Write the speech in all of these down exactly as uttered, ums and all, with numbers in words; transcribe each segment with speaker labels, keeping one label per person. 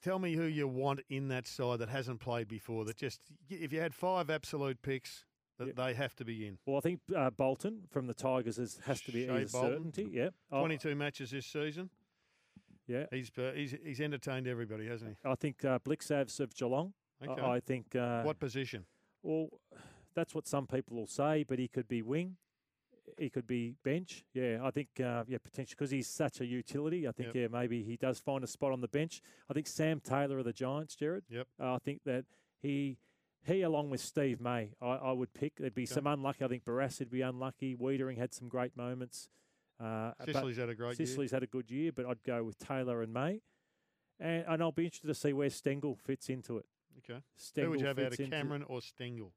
Speaker 1: tell me who you want in that side that hasn't played before. That just if you had five absolute picks, that yeah. they have to be in.
Speaker 2: Well, I think uh, Bolton from the Tigers is, has to be
Speaker 1: Shea
Speaker 2: a certainty. Yeah,
Speaker 1: twenty-two oh. matches this season.
Speaker 2: Yeah,
Speaker 1: he's uh, he's he's entertained everybody, hasn't he?
Speaker 2: I think uh, Blixavs of Geelong.
Speaker 1: Okay.
Speaker 2: I, I think. Uh,
Speaker 1: what position?
Speaker 2: Well, that's what some people will say, but he could be wing. He could be bench. Yeah, I think, uh, yeah, potentially, because he's such a utility. I think, yep. yeah, maybe he does find a spot on the bench. I think Sam Taylor of the Giants, Jared.
Speaker 1: Yep.
Speaker 2: Uh, I think that he, he along with Steve May, I, I would pick. There'd be okay. some unlucky. I think Barras would be unlucky. Wiedering had some great moments. Uh,
Speaker 1: Sicily's had a great
Speaker 2: Sicily's
Speaker 1: year.
Speaker 2: Sicily's had a good year, but I'd go with Taylor and May. And, and I'll be interested to see where Stengel fits into it.
Speaker 1: Okay.
Speaker 2: Stengel
Speaker 1: Who would you have out
Speaker 2: fits
Speaker 1: of Cameron or Stengel?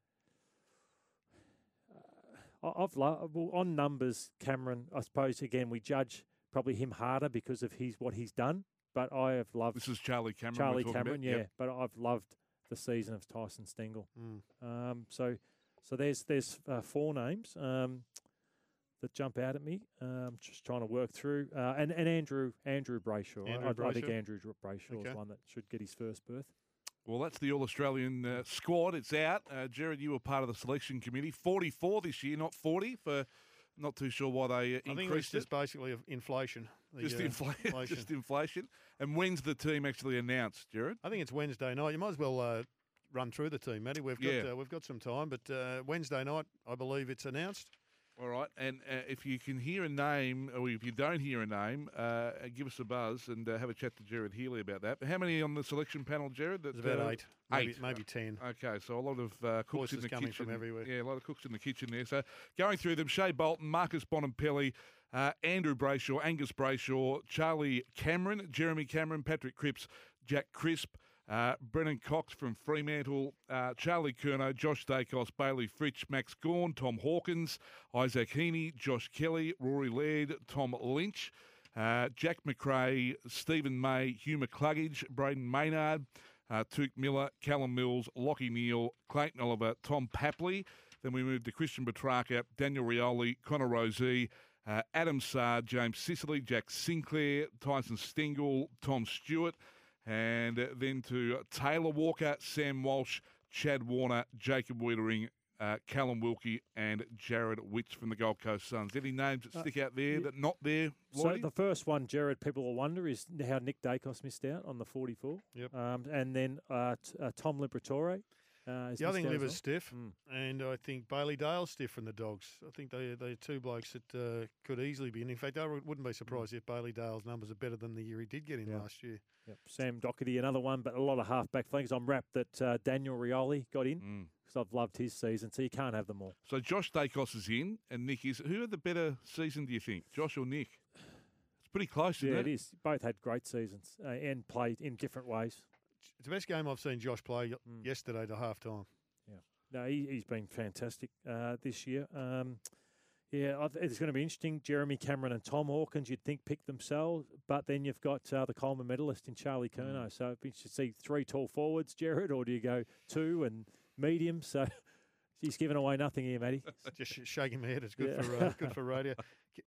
Speaker 2: I've loved, well, on numbers, Cameron, I suppose, again, we judge probably him harder because of his what he's done. But I have loved...
Speaker 3: This is Charlie Cameron.
Speaker 2: Charlie Cameron,
Speaker 3: about.
Speaker 2: yeah.
Speaker 3: Yep.
Speaker 2: But I've loved the season of Tyson Stengel.
Speaker 1: Mm.
Speaker 2: Um, so so there's there's uh, four names um, that jump out at me. Um, just trying to work through. Uh, and, and Andrew Andrew Brayshaw.
Speaker 1: Andrew
Speaker 2: I,
Speaker 1: Brayshaw.
Speaker 2: I think Andrew Brayshaw
Speaker 1: okay.
Speaker 2: is one that should get his first berth.
Speaker 3: Well, that's the All-Australian uh, squad. It's out. Uh, Jared, you were part of the selection committee. forty-four this year, not forty. For not too sure why they uh,
Speaker 1: I
Speaker 3: increased
Speaker 1: think it's just
Speaker 3: it.
Speaker 1: basically inflation. The,
Speaker 3: Just,
Speaker 1: uh,
Speaker 3: infl-
Speaker 1: inflation.
Speaker 3: just inflation. And when's the team actually announced, Jared?
Speaker 1: I think it's Wednesday night. You might as well uh, run through the team, Matty. We've got
Speaker 3: Yeah.
Speaker 1: uh, we've got some time, but uh, Wednesday night, I believe it's announced.
Speaker 3: All right, and uh, if you can hear a name, or if you don't hear a name, uh, give us a buzz and uh, have a chat to Jared Healy about that. But how many on the selection panel, Jared?
Speaker 1: There's about
Speaker 3: uh,
Speaker 1: eight, maybe,
Speaker 3: eight,
Speaker 1: maybe ten.
Speaker 3: Okay, so a lot of uh, cooks
Speaker 1: Voices
Speaker 3: in the
Speaker 1: coming
Speaker 3: kitchen.
Speaker 1: from everywhere.
Speaker 3: Yeah, a lot of cooks in the kitchen there. So going through them, Shea Bolton, Marcus Bonampelli, uh, Andrew Brayshaw, Angus Brayshaw, Charlie Cameron, Jeremy Cameron, Patrick Cripps, Jack Crisp, Uh, Brennan Cox from Fremantle, uh, Charlie Curnow, Josh Dacos, Bailey Fritsch, Max Gawn, Tom Hawkins, Isaac Heaney, Josh Kelly, Rory Laird, Tom Lynch, uh, Jack McRae, Stephen May, Hugh McCluggage, Braden Maynard, uh, Tuke Miller, Callum Mills, Lockie Neal, Clayton Oliver, Tom Papley. Then we moved to Christian Petrarca, Daniel Rioli, Connor Rosey, uh, Adam Saad, James Sicily, Jack Sinclair, Tyson Stengel, Tom Stewart. And then to Taylor Walker, Sam Walsh, Chad Warner, Jacob Wiedering, uh, Callum Wilkie, and Jared Witts from the Gold Coast Suns. Any names that stick out there
Speaker 2: yeah.
Speaker 3: that not there?
Speaker 2: So
Speaker 3: Lloydie?
Speaker 2: the first one, Jared, people will wonder is how Nick Dacos missed out on the forty-four.
Speaker 1: Yep.
Speaker 2: Um, and then uh, t- uh, Tom Liberatore. Uh,
Speaker 1: yeah, I think Liver's
Speaker 2: well.
Speaker 1: stiff,
Speaker 2: mm.
Speaker 1: and I think Bailey Dale's stiff from the Dogs. I think they they're two blokes that uh, could easily be. And in fact, I wouldn't be surprised mm. if Bailey Dale's numbers are better than the year he did get in
Speaker 2: yep.
Speaker 1: last year.
Speaker 2: Yep. Sam Doherty, another one, but a lot of half-back flankers. I'm wrapped that uh, Daniel Rioli got in because mm. I've loved his season, so you can't have them all.
Speaker 3: So Josh Dacos is in, and Nick is. Who had the better season, do you think, Josh or Nick? It's pretty close, isn't
Speaker 2: yeah,
Speaker 3: it?
Speaker 2: it is. Both had great seasons uh, and played in different ways.
Speaker 1: It's the best game I've seen Josh play mm. yesterday to half-time.
Speaker 2: No, he, he's been fantastic uh, this year. Um, yeah, I th- it's going to be interesting. Jeremy Cameron and Tom Hawkins, you'd think, pick themselves, but then you've got uh, the Coleman medalist in Charlie Curnow. Mm. So it'd be interesting to see three tall forwards, Jared, or do you go two and medium? So he's giving away nothing here, Matty.
Speaker 1: Just shaking my head. It's good
Speaker 2: yeah.
Speaker 1: for uh, good for radio.